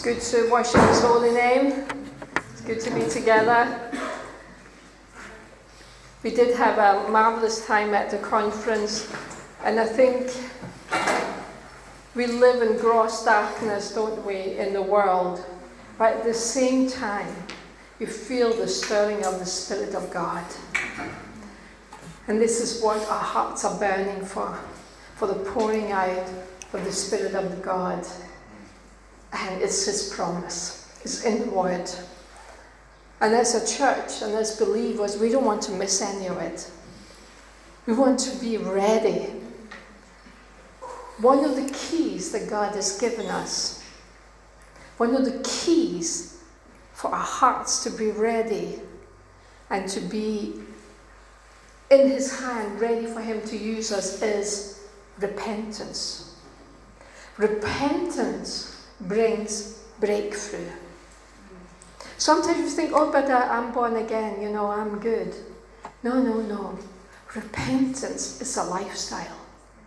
good to worship His holy name. It's good to be together. We did have a marvellous time at the conference, and I think we live in gross darkness, don't we, in the world, but at the same time, you feel the stirring of the Spirit of God. And this is what our hearts are burning for the pouring out of the Spirit of God. And it's His promise. It's in the Word. And as a church and as believers, we don't want to miss any of it. We want to be ready. One of the keys that God has given us, one of the keys for our hearts to be ready and to be in His hand, ready for Him to use us, is repentance. Repentance brings breakthrough. Sometimes you think, oh, but I'm born again, I'm good. No. Repentance is a lifestyle.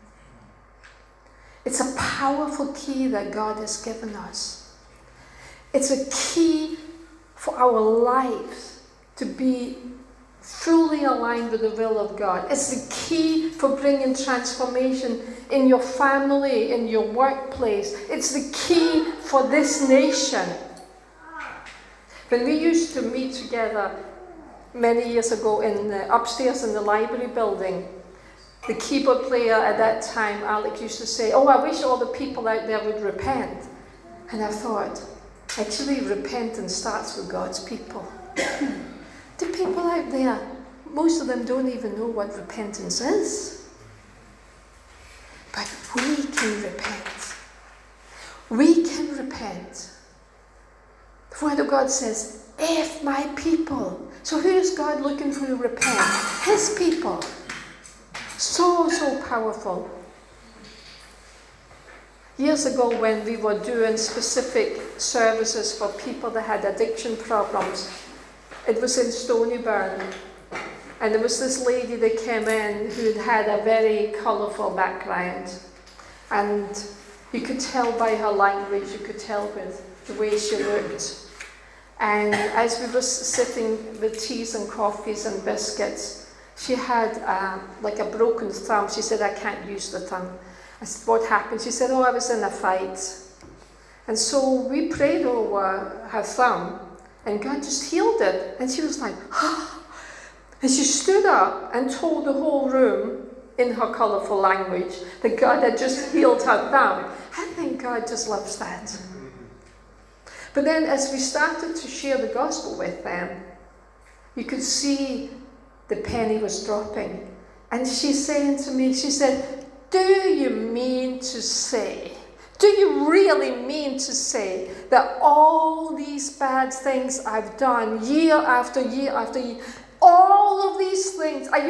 It's a powerful key that God has given us. It's a key for our lives to be fully aligned with the will of God. It's the key for bringing transformation in your family, in your workplace. It's the key for this nation. When we used to meet together many years ago upstairs in the library building, the keyboard player at that time, Alex, used to say, I wish all the people out there would repent. And I thought, actually, repentance starts with God's people. The people out there, most of them don't even know what repentance is. But we can repent. We can repent. The Word of God says, if my people. So who is God looking for to repent? His people. So powerful. Years ago, when we were doing specific services for people that had addiction problems, it was in Stonyburn, and there was this lady that came in who had a very colourful background, and you could tell by her language, you could tell with the way she looked. And as we were sitting with teas and coffees and biscuits, she had like a broken thumb. She said, I can't use the thumb. I said, what happened? She said, I was in a fight. And so we prayed over her thumb, and God just healed it. And she was like, And she stood up and told the whole room in her colourful language that God had just healed her thumb. I think God just loves that. But then as we started to share the gospel with them, you could see the penny was dropping. And she's saying to me, she said, do you mean to say, do you really mean to say that all these bad things I've done year after year after year, all of these things, are you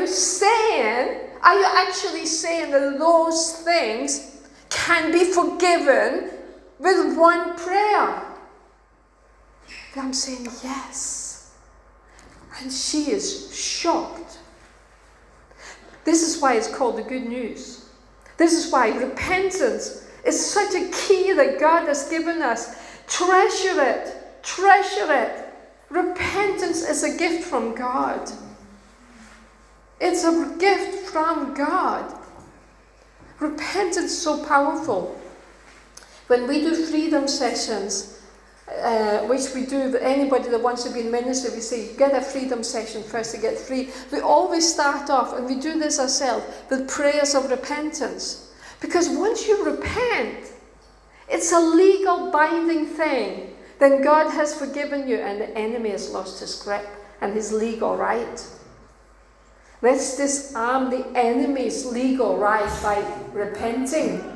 actually saying that those things can be forgiven with one prayer? And I'm saying yes. And she is shocked. This is why it's called the good news. This is why repentance is such a key that God has given us. Treasure it. Treasure it. Repentance is a gift from God. It's a gift from God. Repentance is so powerful. When we do freedom sessions, which we do with anybody that wants to be in ministry, we say, get a freedom session first to get free. We always start off, and we do this ourselves, with prayers of repentance. Because once you repent, it's a legal binding thing. Then God has forgiven you, and the enemy has lost his grip and his legal right. Let's disarm the enemy's legal right by repenting.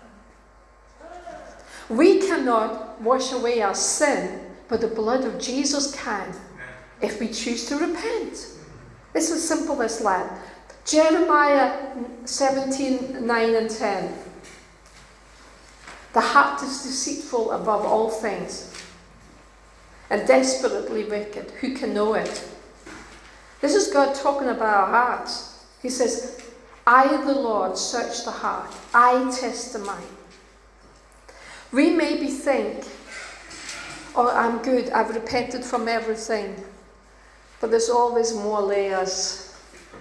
We cannot wash away our sin, but the blood of Jesus can, if we choose to repent. It's as simple as that. Jeremiah 17:9 and 10. The heart is deceitful above all things, and desperately wicked. Who can know it? This is God talking about our hearts. He says, I, the Lord, search the heart. I test the mind. We maybe think oh, I'm good, I've repented from everything. But there's always more layers.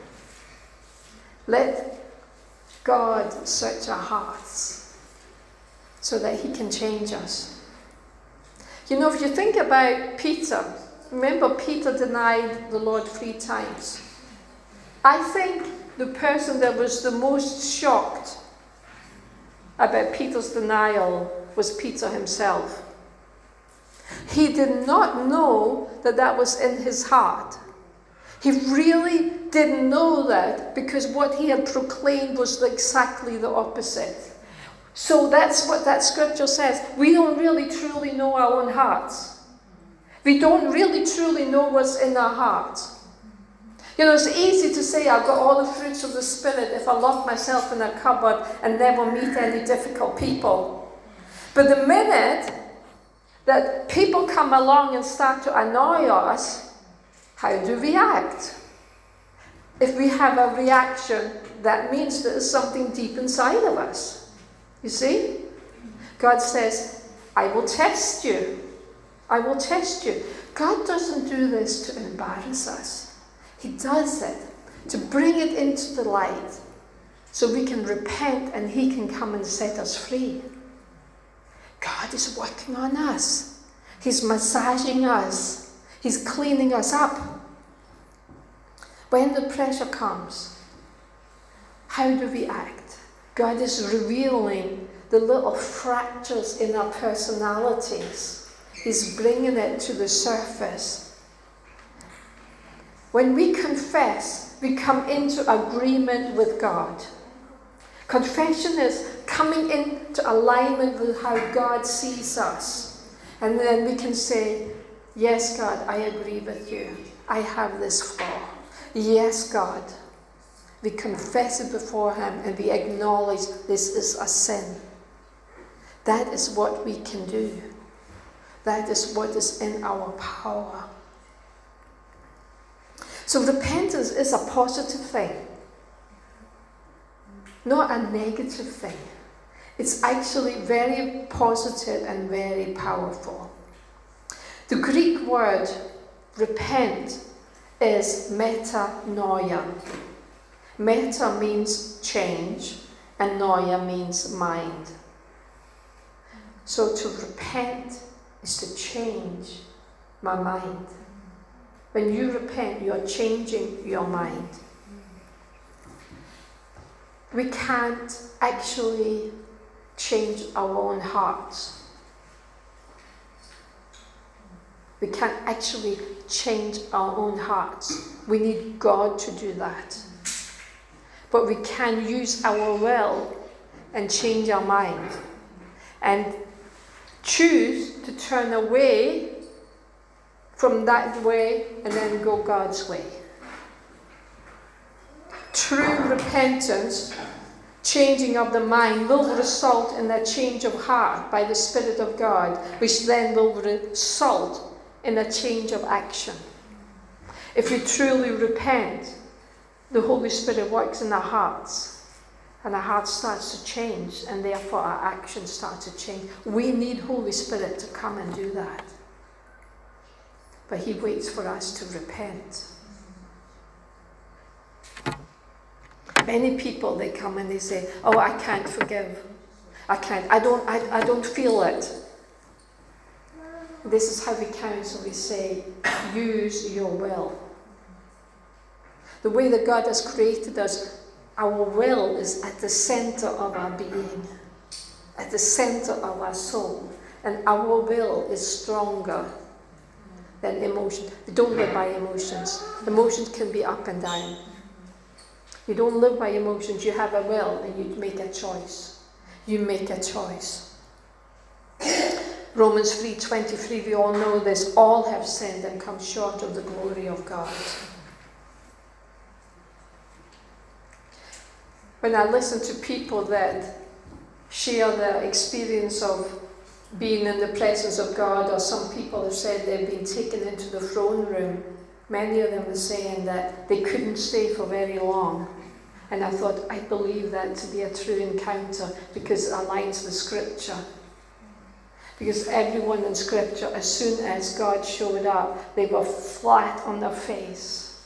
Let God search our hearts so that he can change us. You know, if you think about Peter, remember Peter denied the Lord 3 times. I think the person that was the most shocked about Peter's denial was Peter himself. He did not know that that was in his heart. He really didn't know that, because what he had proclaimed was exactly the opposite. So that's what that scripture says. We don't really truly know our own hearts. We don't really truly know what's in our hearts. You know, it's easy to say I've got all the fruits of the Spirit if I lock myself in a cupboard and never meet any difficult people. But the minute that people come along and start to annoy us, how do we act? If we have a reaction, that means there's something deep inside of us. You see? God says, I will test you. I will test you. God doesn't do this to embarrass us. He does it to bring it into the light so we can repent and he can come and set us free. God is working on us. He's massaging us. He's cleaning us up. When the pressure comes, how do we act? God is revealing the little fractures in our personalities. He's bringing it to the surface. When we confess, we come into agreement with God. Confession is coming into alignment with how God sees us. And then we can say, yes, God, I agree with you. I have this flaw. Yes, God. We confess it before him and we acknowledge this is a sin. That is what we can do. That is what is in our power. So repentance is a positive thing, not a negative thing. It's actually very positive and very powerful. The Greek word repent is metanoia. Meta means change and noia means mind. So to repent is to change my mind. When you repent, you're changing your mind. We can't actually change our own hearts. We can't actually change our own hearts. We need God to do that. But we can use our will and change our mind and choose to turn away from that way and then go God's way. True repentance, changing of the mind, will result in a change of heart by the Spirit of God, which then will result in a change of action. If we truly repent, the Holy Spirit works in our hearts, and our heart starts to change, and therefore our actions start to change. We need Holy Spirit to come and do that. But he waits for us to repent. Many people, they come and they say, oh, I can't forgive. I can't. I don't feel it. This is how we counsel. We say, use your will. The way that God has created us, our will is at the center of our being, at the center of our soul. And our will is stronger than emotion. We don't live by emotions. Emotions can be up and down. You don't live by emotions. You have a will and you make a choice. You make a choice. Romans 3:23, we all know this. All have sinned and come short of the glory of God. When I listen to people that share their experience of being in the presence of God, or some people have said they've been taken into the throne room, many of them are saying that they couldn't stay for very long. And I thought, I believe that to be a true encounter because it aligns with Scripture. Because everyone in Scripture, as soon as God showed up, they were flat on their face.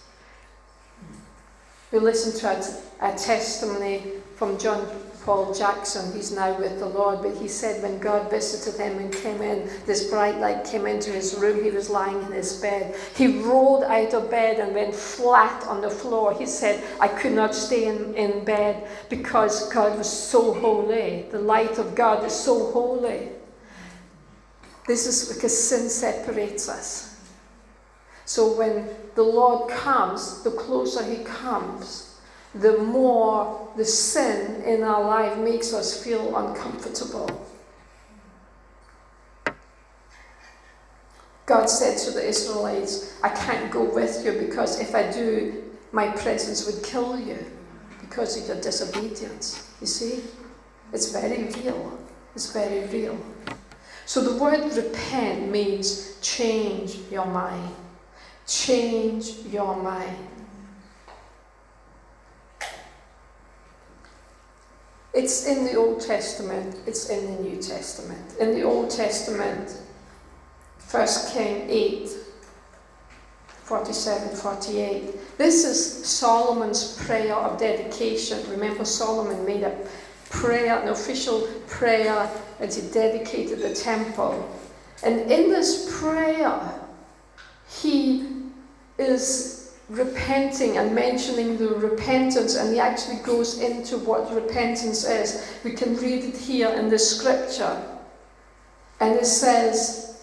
We listened to a testimony from John Paul Jackson. He's now with the Lord, but he said when God visited him and came in, this bright light came into his room, he was lying in his bed. He rolled out of bed and went flat on the floor. He said, I could not stay in bed because God was so holy. The light of God is so holy. This is because sin separates us. So when the Lord comes, the closer he comes, the more the sin in our life makes us feel uncomfortable. God said to the Israelites, I can't go with you because if I do, my presence would kill you because of your disobedience. You see? It's very real. It's very real. So the word repent means change your mind. Change your mind. It's in the Old Testament, it's in the New Testament. In the Old Testament, 1 Kings 8, 47, 48. This is Solomon's prayer of dedication. Remember, Solomon made a prayer, an official prayer, and he dedicated the temple. And in this prayer, he is repenting and mentioning the repentance, and he actually goes into what repentance is. We can read it here in the scripture. And it says,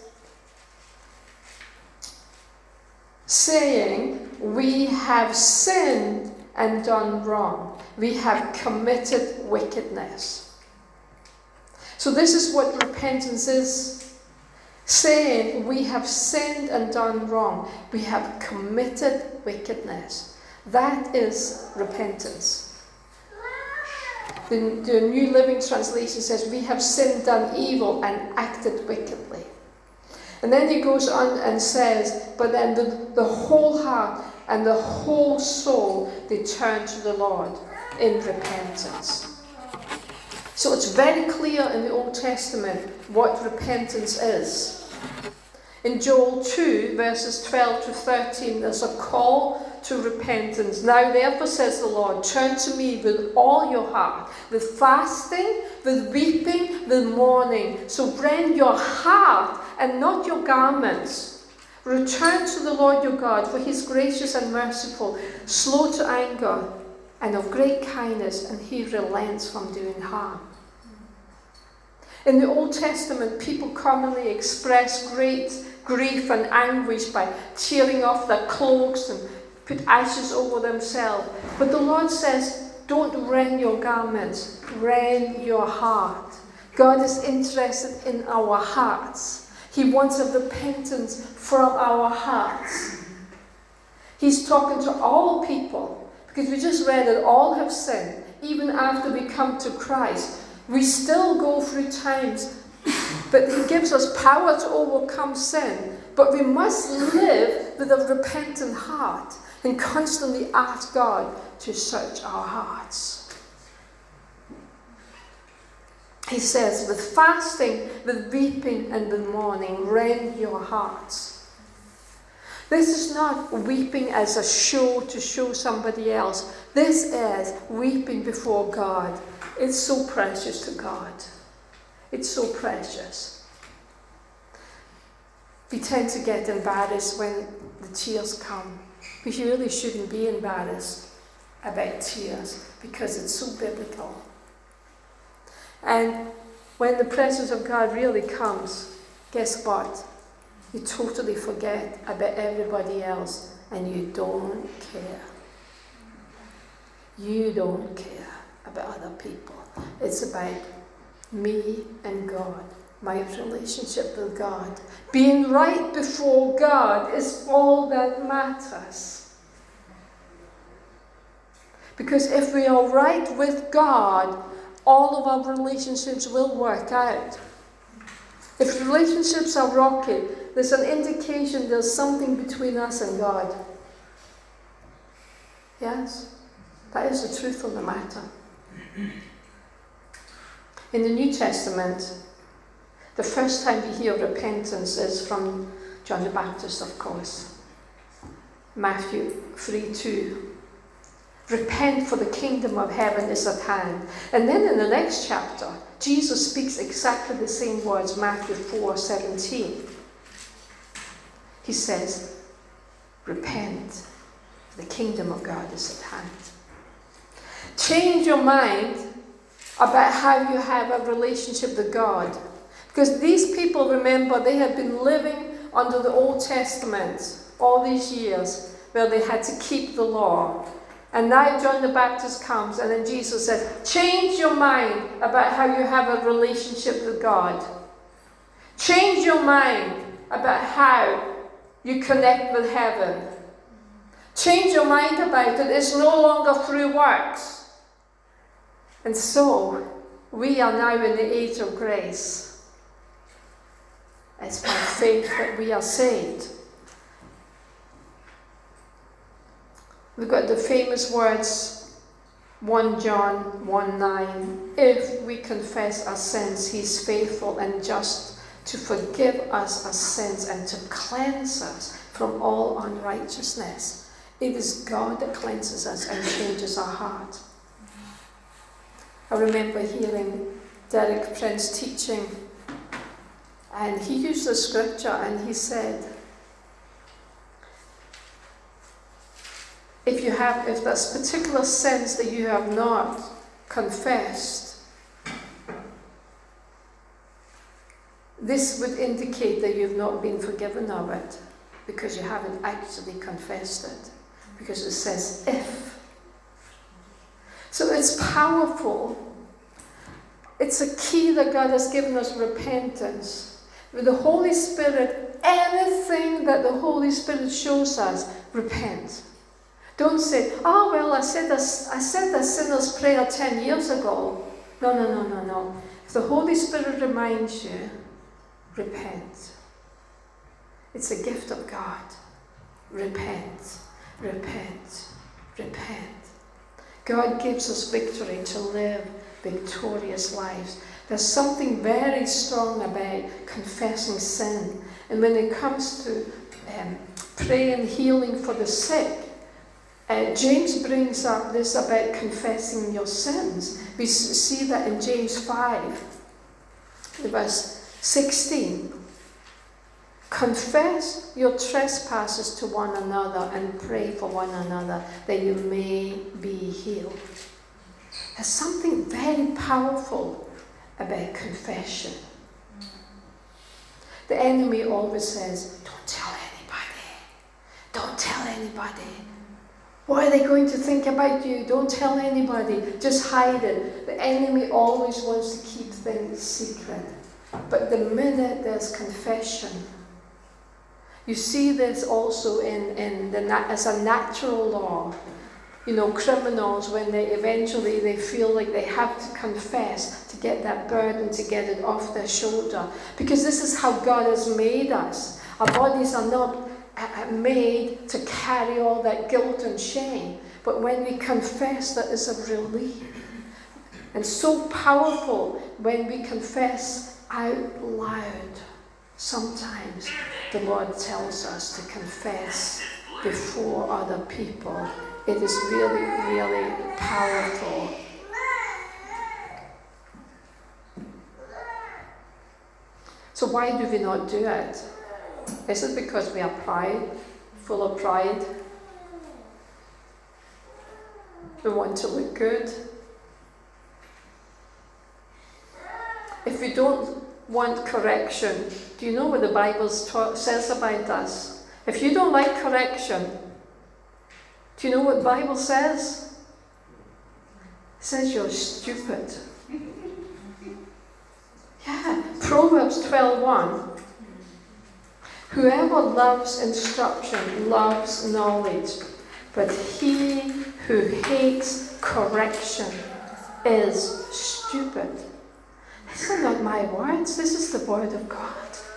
saying, we have sinned and done wrong. We have committed wickedness. So this is what repentance is. Saying, we have sinned and done wrong. We have committed wickedness. That is repentance. The New Living Translation says, we have sinned, done evil, and acted wickedly. And then he goes on and says, but then the whole heart and the whole soul, they turn to the Lord in repentance. So it's very clear in the Old Testament what repentance is. In Joel 2, verses 12 to 13, there's a call to repentance. Now therefore, says the Lord, turn to me with all your heart, with fasting, with weeping, with mourning. So rend your heart and not your garments. Return to the Lord your God, for he is gracious and merciful, slow to anger, and of great kindness, and he relents from doing harm. In the Old Testament, people commonly express great grief and anguish by tearing off their cloaks and put ashes over themselves. But the Lord says, don't rend your garments, rend your heart. God is interested in our hearts. He wants a repentance from our hearts. He's talking to all people. Because we just read that all have sinned, even after we come to Christ. We still go through times, but he gives us power to overcome sin. But we must live with a repentant heart and constantly ask God to search our hearts. He says, with fasting, with weeping, and with mourning, rend your hearts. This is not weeping as a show to show somebody else. This is weeping before God. It's so precious to God. It's so precious. We tend to get embarrassed when the tears come. We really shouldn't be embarrassed about tears because it's so biblical. And when the presence of God really comes, guess what? You totally forget about everybody else and you don't care. You don't care about other people. It's about me and God, my relationship with God. Being right before God is all that matters. Because if we are right with God, all of our relationships will work out. If relationships are rocky, there's an indication there's something between us and God. Yes? That is the truth of the matter. In the New Testament, The first time we hear repentance is from John the Baptist, of course. Matthew 3:2. Repent, for the kingdom of heaven is at hand. And then in the next chapter, Jesus speaks exactly the same words, Matthew 4:17. He says, repent, for the kingdom of God is at hand. Change your mind about how you have a relationship with God. Because these people, remember, they had been living under the Old Testament all these years, where they had to keep the law. And now John the Baptist comes, and then Jesus says, change your mind about how you have a relationship with God. Change your mind about how you connect with heaven. Change your mind about it. It's no longer through works. And so, we are now in the age of grace. It's by faith that we are saved. We've got the famous words, 1 John 1:9. If we confess our sins, He's faithful and just to forgive us our sins and to cleanse us from all unrighteousness. It is God that cleanses us and changes our heart. I remember hearing Derek Prince teaching, and he used the scripture and he said, if there's particular sins that you have not confessed, this would indicate that you've not been forgiven of it, because you haven't actually confessed it, because it says if. So it's powerful. It's a key that God has given us, repentance. With the Holy Spirit, anything that the Holy Spirit shows us, repent. Don't say, oh, well, I said the sinner's prayer 10 years ago. No. If the Holy Spirit reminds you, repent. It's a gift of God. Repent. God gives us victory to live victorious lives. There's something very strong about confessing sin. And when it comes to praying healing for the sick, James brings up this about confessing your sins. We see that in James 5, verse 16. Confess your trespasses to one another and pray for one another that you may be healed. There's something very powerful about confession. The enemy always says, don't tell anybody. Don't tell anybody. What are they going to think about you? Don't tell anybody. Just hide it. The enemy always wants to keep things secret. But the minute there's confession, you see this also as a natural law. You know, criminals, when they feel like they have to confess to get that burden, to get it off their shoulder. Because this is how God has made us. Our bodies are not made to carry all that guilt and shame. But when we confess, that is a relief. And so powerful when we confess out loud. Sometimes the Lord tells us to confess before other people. It is really, really powerful. So why do we not do it? Is it because we are full of pride? We want to look good? If we don't want correction, do you know what the Bible says about us? If you don't like correction, do you know what the Bible says? It says you're stupid. Yeah, Proverbs 12:1. Whoever loves instruction loves knowledge, but he who hates correction is stupid. These are not my words, this is the word of God.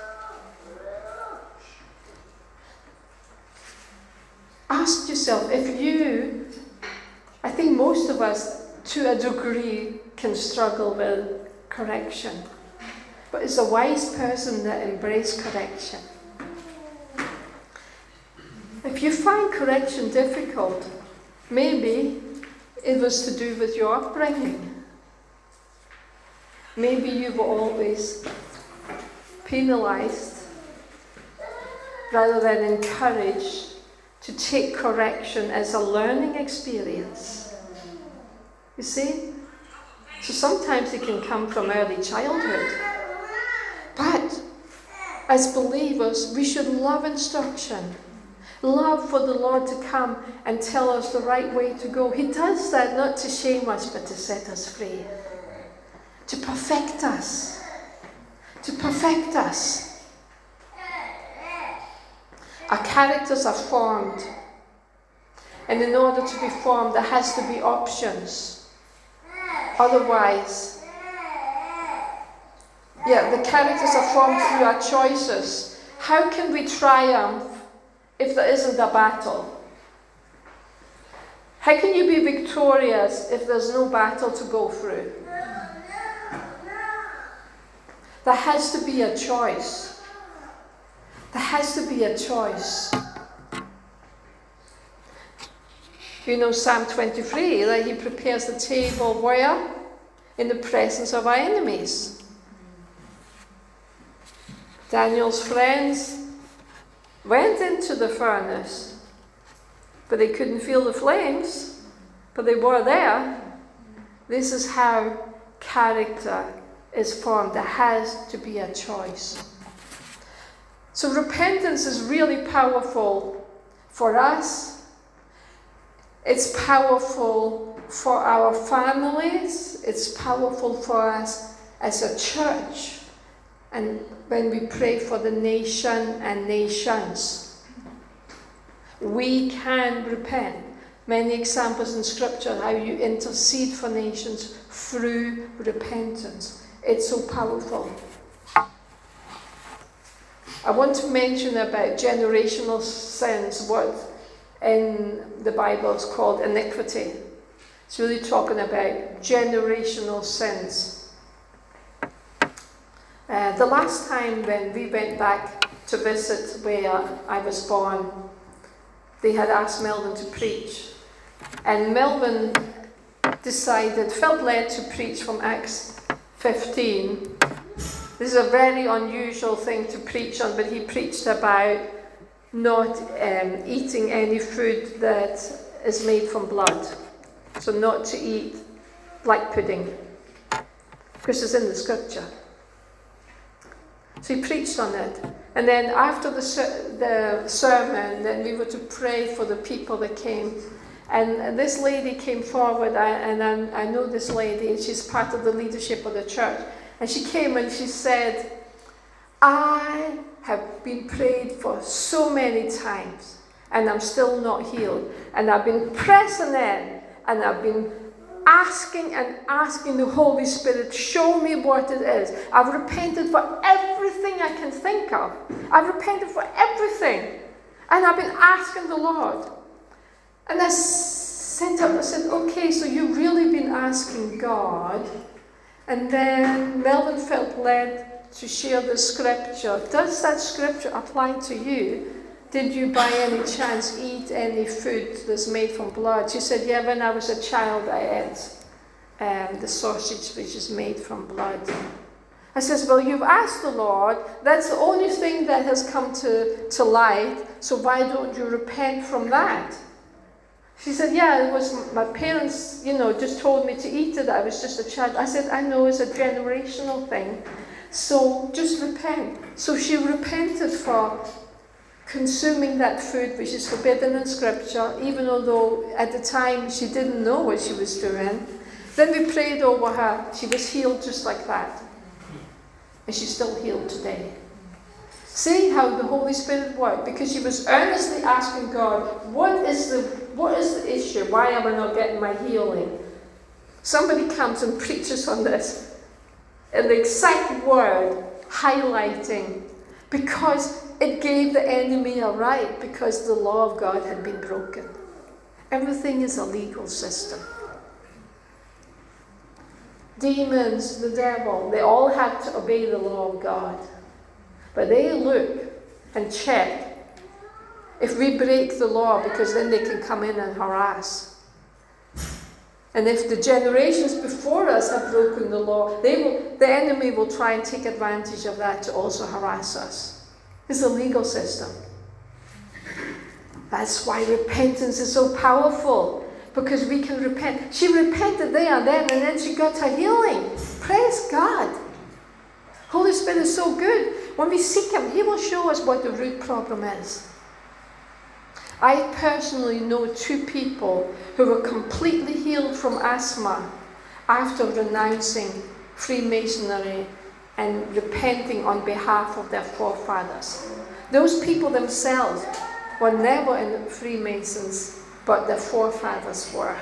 Ask yourself, I think most of us to a degree can struggle with correction. but it's a wise person that embraces correction. If you find correction difficult, maybe it was to do with your upbringing. Maybe you were always penalised rather than encouraged to take correction as a learning experience. You see? So sometimes it can come from early childhood. But as believers, we should love instruction. Love for the Lord to come and tell us the right way to go. He does that not to shame us, but to set us free. To perfect us. To perfect us. Our characters are formed. And in order to be formed, there has to be options. Otherwise, the characters are formed through our choices. How can we triumph if there isn't a battle? How can you be victorious if there's no battle to go through? There has to be a choice. There has to be a choice. You know Psalm 23, that he prepares the table where? In the presence of our enemies. Daniel's friends went into the furnace, but they couldn't feel the flames, but they were there. This is how character is formed. There has to be a choice. So repentance is really powerful for us. It's powerful for our families. It's powerful for us as a church. And when we pray for the nation and nations, we can repent. Many examples in Scripture how you intercede for nations through repentance. It's so powerful. I want to mention about generational sins, what in the Bible is called iniquity. It's really talking about generational sins. The last time when we went back to visit where I was born, they had asked Melvin to preach. And Melvin felt led to preach from Acts 15. This is a very unusual thing to preach on, but he preached about not eating any food that is made from blood. So not to eat black pudding, because it's in the Scripture. So he preached on it. And then after the sermon, then we were to pray for the people that came. And this lady came forward, and I know this lady, and she's part of the leadership of the church. And she came and she said, I have been prayed for so many times, and I'm still not healed. And I've been pressing in, and I've been asking the Holy Spirit, show me what it is. I've repented for everything I can think of. I've repented for everything. And I've been asking the Lord. And I sat up and said, okay, so you've really been asking God. And then Melvin felt led to share the Scripture. Does that Scripture apply to you? Did you by any chance eat any food that's made from blood? She said, yeah, when I was a child I ate the sausage which is made from blood. I says, well, you've asked the Lord. That's the only thing that has come to light. So why don't you repent from that? She said, yeah, it was my parents, just told me to eat it. I was just a child. I said, I know it's a generational thing. So just repent. So she repented for consuming that food which is forbidden in Scripture, even although at the time she didn't know what she was doing. Then we prayed over her. She was healed just like that. And she's still healed today. See how the Holy Spirit worked? Because she was earnestly asking God, what is the issue? Why am I not getting my healing? Somebody comes and preaches on this. And the exact word highlighting, because it gave the enemy a right, because the law of God had been broken. Everything is a legal system. demons, the devil, they all had to obey the law of God. But they look and check if we break the law, because then they can come in and harass. And if the generations before us have broken the law, the enemy will try and take advantage of that to also harass us. It's a legal system. That's why repentance is so powerful, because we can repent. She repented there and then she got her healing. Praise God. Holy Spirit is so good. When we seek Him, He will show us what the root problem is. I personally know 2 people who were completely healed from asthma after renouncing Freemasonry and repenting on behalf of their forefathers. Those people themselves were never in Freemasons, but their forefathers were.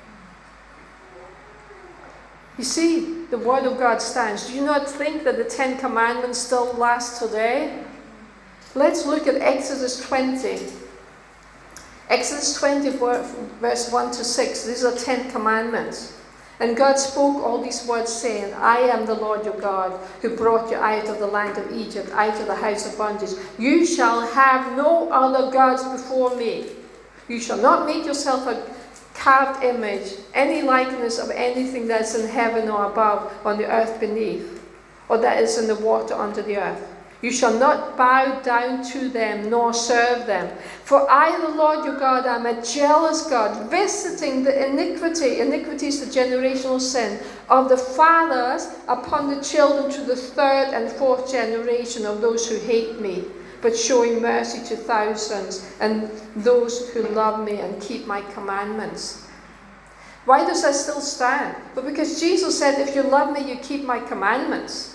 You see, the Word of God stands. Do you not think that the 10 Commandments still last today? Let's look at Exodus 20. Exodus 20, verse 1 to 6. These are 10 Commandments. And God spoke all these words, saying, I am the Lord your God, who brought you out of the land of Egypt, out of the house of bondage. You shall have no other gods before me. You shall not make yourself a carved image, any likeness of anything that is in heaven or above, on the earth beneath, or that is in the water under the earth. You shall not bow down to them, nor serve them. For I, the Lord your God, am a jealous God, visiting the iniquity is the generational sin, of the fathers upon the children to the 3rd and 4th generation of those who hate me, but showing mercy to thousands, and those who love me and keep my commandments. Why does that still stand? But because Jesus said, if you love me, you keep my commandments.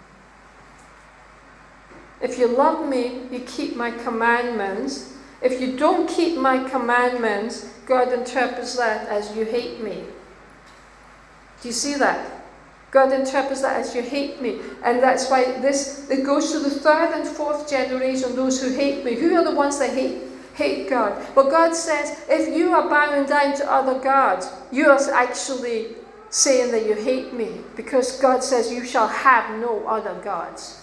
If you love me, you keep my commandments. If you don't keep my commandments, God interprets that as you hate me. Do you see that? God interprets that as you hate me. And that's why it goes to the 3rd and 4th generation, those who hate me. Who are the ones that hate God? Well, God says, if you are bowing down to other gods, you are actually saying that you hate me. Because God says, you shall have no other gods.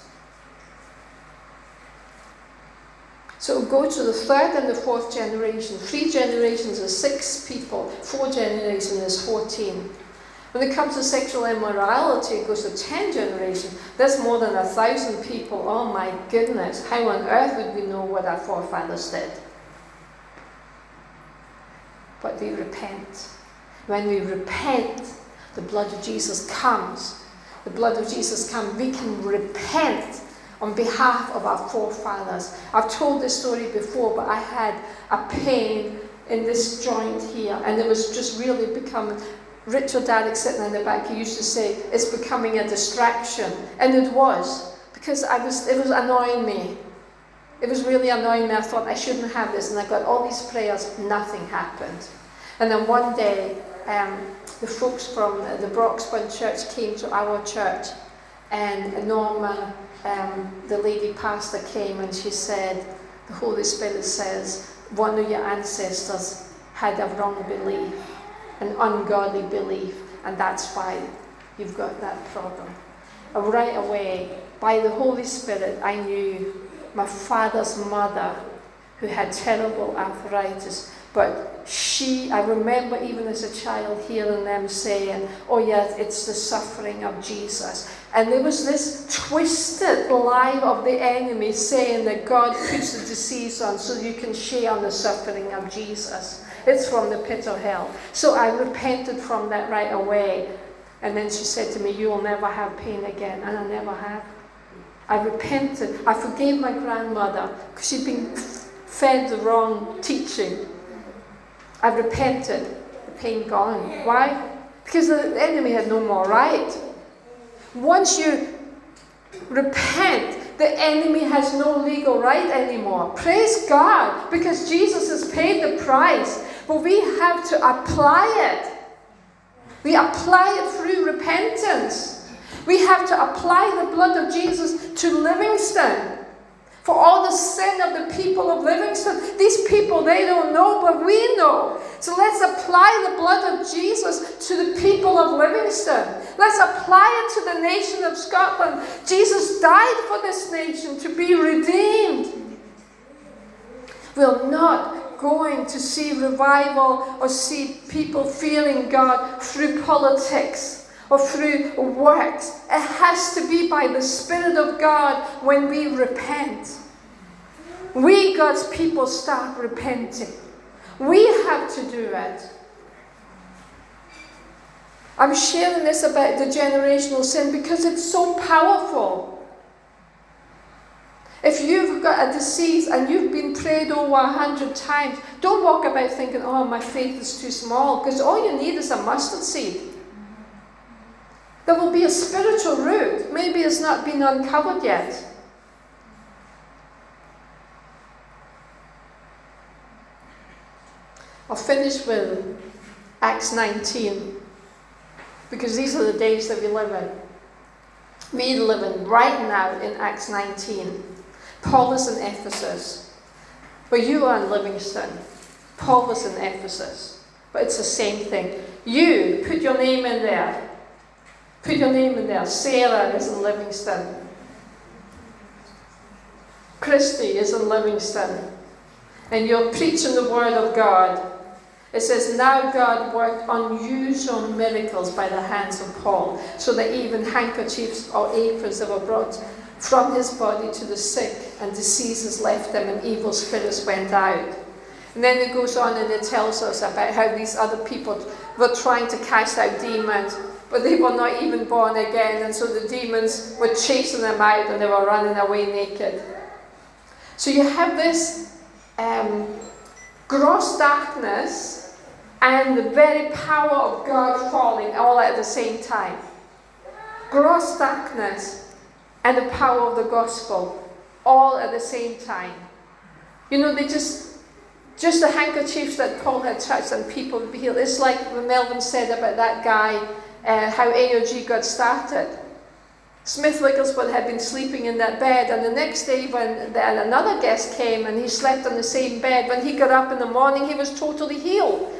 So go to the 3rd and the 4th generation. 3 generations is 6 people. 4 generations is 14. When it comes to sexual immorality, it goes to 10 generations. That's more than 1,000 people. Oh my goodness. How on earth would we know what our forefathers did? But we repent. When we repent, the blood of Jesus comes. The blood of Jesus comes. We can repent on behalf of our forefathers. I've told this story before, but I had a pain in this joint here, and it was just really becoming. Richard Daddick sitting in the back, he used to say, it's becoming a distraction. And it was, because it was annoying me. It was really annoying me. I thought, I shouldn't have this. And I got all these prayers, nothing happened. And then one day, the folks from the Broxburn Church came to our church, and Norma, the lady pastor, came and she said, the Holy Spirit says, one of your ancestors had a wrong belief, an ungodly belief, and that's why you've got that problem. And right away, by the Holy Spirit, I knew my father's mother, who had terrible arthritis, but I remember even as a child hearing them saying, oh yes, it's the suffering of Jesus. And there was this twisted lie of the enemy saying that God puts the disease on so you can share on the suffering of Jesus. It's from the pit of hell. So I repented from that right away. And then she said to me, you will never have pain again. And I never have. I repented. I forgave my grandmother because she'd been fed the wrong teaching. I repented. The pain gone. Why? Because the enemy had no more right. Once you repent, the enemy has no legal right anymore. Praise God, because Jesus has paid the price. But we have to apply it. We apply it through repentance. We have to apply the blood of Jesus to Livingston. For all the sin of the people of Livingston. These people, they don't know, but we know. So let's apply the blood of Jesus to the people of Livingston. Let's apply it to the nation of Scotland. Jesus died for this nation to be redeemed. We're not going to see revival or see people feeling God through politics or through works. It has to be by the Spirit of God when we repent. We, God's people, start repenting. We have to do it. I'm sharing this about the generational sin because it's so powerful. If you've got a disease and you've been prayed over 100 times, don't walk about thinking, oh, my faith is too small, because all you need is a mustard seed. There will be a spiritual root. Maybe it's not been uncovered yet. I'll finish with Acts 19, because these are the days that we live in. We live in right now in Acts 19. Paul is in Ephesus, but you are in Livingston. Paul was in Ephesus, but it's the same thing. You, put your name in there. Put your name in there. Sarah is in Livingston. Christy is in Livingston. And you're preaching the word of God. It says, now God worked unusual miracles by the hands of Paul, so that even handkerchiefs or aprons that were brought from his body to the sick, and diseases left them, and evil spirits went out. And then it goes on and it tells us about how these other people were trying to cast out demons, but they were not even born again, and so the demons were chasing them out and they were running away naked. So you have this gross darkness and the very power of God falling all at the same time. Gross darkness and the power of the gospel all at the same time. You know, they just the handkerchiefs that Paul had touched and people would be healed. It's like what Melvin said about that guy, how AOG got started. Smith Wigglesworth had been sleeping in that bed, and the next day when another guest came and he slept on the same bed, when he got up in the morning, he was totally healed.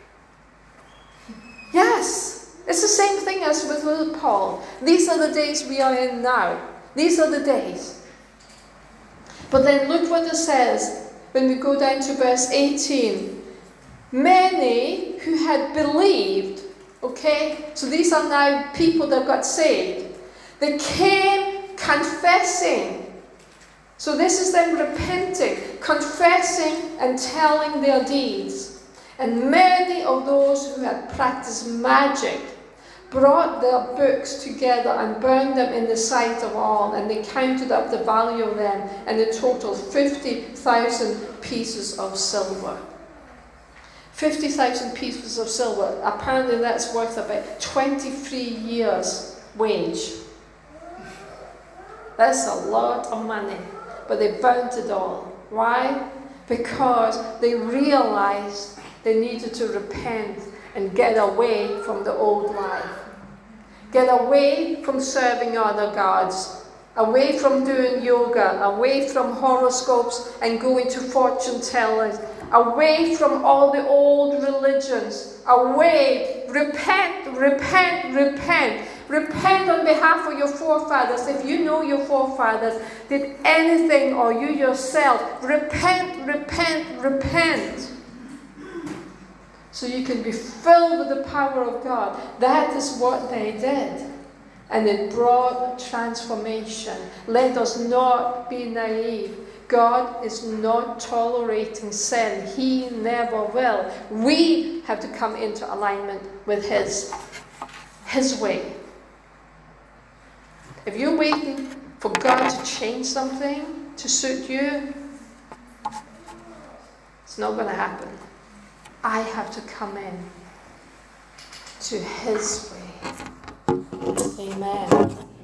Yes, it's the same thing as with Paul. These are the days we are in now. These are the days. But then look what it says when we go down to verse 18. Many who had believed, okay, so these are now people that got saved. They came confessing. So this is them repenting, confessing and telling their deeds. And many of those who had practiced magic brought their books together and burned them in the sight of all, and they counted up the value of them, and it totaled 50,000 pieces of silver. 50,000 pieces of silver. Apparently that's worth about 23 years' wage. That's a lot of money. But they burnt it all. Why? Because they realized they needed to repent and get away from the old life. Get away from serving other gods. Away from doing yoga. Away from horoscopes and going to fortune tellers. Away from all the old religions. Away. Repent, repent, repent. Repent on behalf of your forefathers. If you know your forefathers did anything, or you yourself, repent, repent, repent. So you can be filled with the power of God. That is what they did. And it brought transformation. Let us not be naive. God is not tolerating sin. He never will. We have to come into alignment with His way. If you're waiting for God to change something to suit you, it's not going to happen. I have to come in to His way. Amen.